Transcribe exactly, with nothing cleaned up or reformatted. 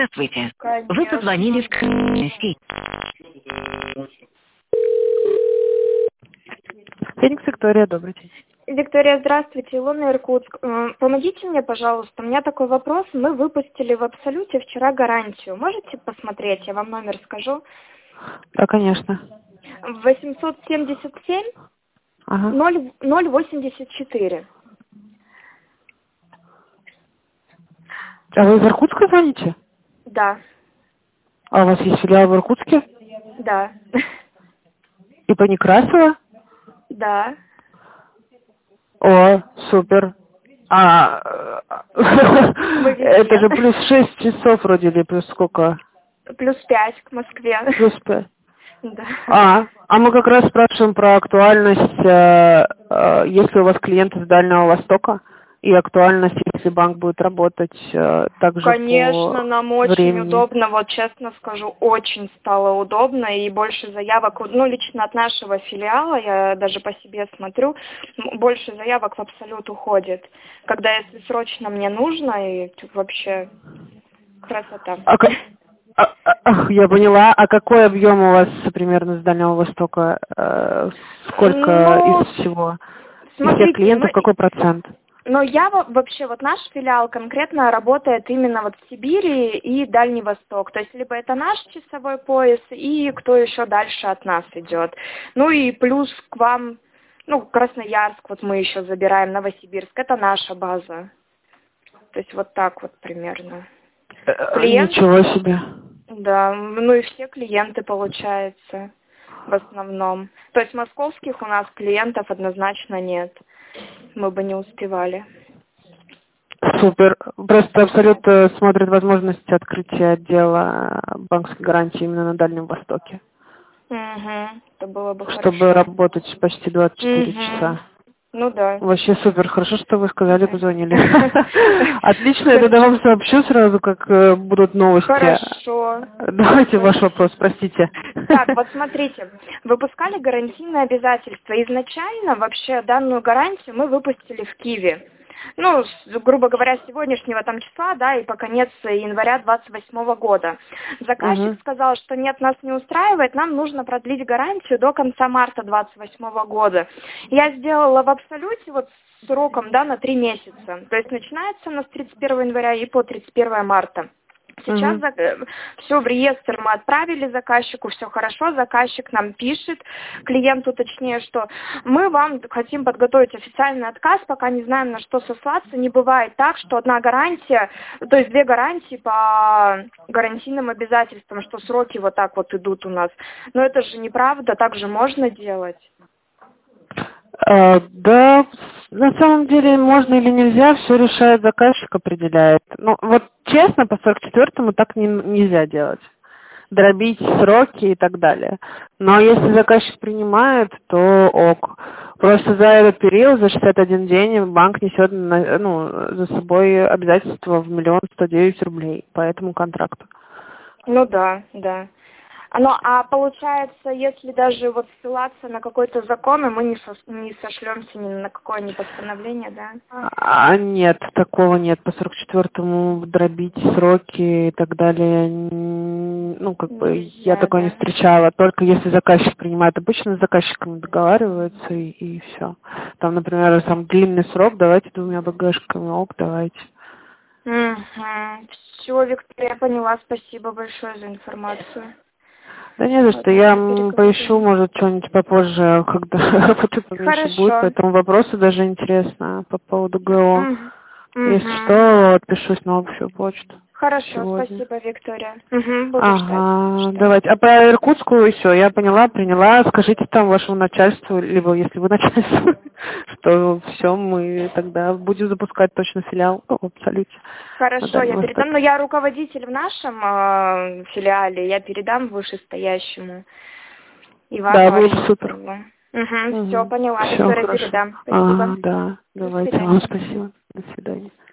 Здравствуйте. Вы Конечно. позвонили в Красный. Феникс Виктория, добрый день. Виктория, здравствуйте, Илона, Иркутск. М, Помогите мне, пожалуйста, у меня такой вопрос. Мы выпустили в Абсолюте вчера гарантию. Можете посмотреть? Я вам номер скажу. Да, конечно. восемьсот семьдесят семь Ага. ноль ноль восемьдесят четыре. А вы из Иркутска звоните? Да, А у вас есть филиал в Иркутске? да, И по Некрасова? да. О, супер. А, Мы везде. это же плюс шесть часов вроде, или плюс сколько? Плюс пять к Москве. Плюс пять. Да. А, а мы как раз спрашиваем про актуальность, э, э, если у вас клиенты с Дальнего Востока, и актуальность, если банк будет работать э, также Конечно, по нам очень времени. удобно, вот честно скажу, очень стало удобно, и больше заявок, ну, лично от нашего филиала, я даже по себе смотрю, м, больше заявок в Абсолют уходит, когда если срочно мне нужно, и вообще красота. А как- а- а- я поняла. А какой объем у вас примерно с Дальнего Востока? Э, Сколько Ну, из всего? Из всех смотрите, клиентов ну, какой процент? Но я во- вообще, вот наш филиал конкретно работает именно вот в Сибири и Дальний Восток. То есть либо это наш часовой пояс, и кто еще дальше от нас идет. Ну и плюс к вам, ну, Красноярск, вот мы еще забираем, Новосибирск, это наша база. То есть вот так вот примерно. Э, Клиент, Ничего себе. да, ну и все клиенты, получается, в основном. То есть московских у нас клиентов однозначно нет. Мы бы не успевали. Супер. Просто Абсолют э, смотрит возможность открытия отдела банковской гарантии именно на Дальнем Востоке, Угу, это было бы чтобы хорошо. работать почти двадцать четыре Угу. часа. Ну да. Вообще супер, хорошо, что вы сказали, позвонили. Отлично, я тогда вам сообщу сразу, как э, будут новости. Хорошо. Давайте ваш вопрос, простите. Так, вот смотрите, выпускали гарантийные обязательства. Изначально вообще данную гарантию мы выпустили в Киеве. Ну, с- грубо говоря, с сегодняшнего там числа, да, и по конец января двадцать восьмого года. Заказчик Мгм. сказал, что нет, нас не устраивает, нам нужно продлить гарантию до конца марта двадцать восьмого года. Я сделала в Абсолюте вот с сроком, да, на три месяца. То есть начинается у нас тридцать первого января и по тридцать первое марта. Сейчас Мгм. все в реестр мы отправили заказчику, все хорошо, заказчик нам пишет, клиенту точнее, что мы вам хотим подготовить официальный отказ, пока не знаем, на что сослаться. Не бывает так, что одна гарантия, то есть две гарантии по гарантийным обязательствам, что сроки вот так вот идут у нас. Но это же неправда, так же можно делать. Э, Да, на самом деле можно или нельзя, все решает заказчик, определяет. Ну, вот честно, по сорок четвёртому так не- нельзя делать. Дробить сроки и так далее. Но если заказчик принимает, то ок. Просто за этот период, за шестьдесят один день, банк несет на- ну, за собой обязательства в миллион сто девять рублей по этому контракту. Ну да, да. А, Ну, а получается, если даже вот ссылаться на какой-то закон, и мы не, сос- не сошлемся ни на какое ни постановление, да? А нет, такого нет. По сорок четвёртому дробить сроки и так далее, н- ну, как бы, я Нельзя, такое не да? встречала. Только если заказчик принимает. Обычно с заказчиком договариваются, и, и все. Там, например, там длинный срок, давайте двумя багажками, ок, давайте. Угу. Все, Виктория, я поняла. Спасибо большое за информацию. Да не за что, Ладно, я мы м, поищу, переговорим. может, что-нибудь попозже, когда работы поменьше будет, по Хорошо. этому вопросу даже интересно по поводу ГО. Если Угу. что, отпишусь на общую почту Хорошо, сегодня. спасибо, Виктория. Угу, буду ждать. Ага, ждать. давайте. А по Иркутску все, я поняла, приняла. Скажите там вашему начальству, либо если вы начальство, что все, мы тогда будем запускать точно филиал в Абсолюте на Хорошо, я Дальнем передам. Востоке. Но я руководитель в нашем э, филиале, я передам вышестоящему. И вам Да, было бы важно супер. было. Угу, все, Угу. поняла. Все Виктория, хорошо. передам. Спасибо. Ага, да, До давайте. Вам свидания. спасибо. До свидания.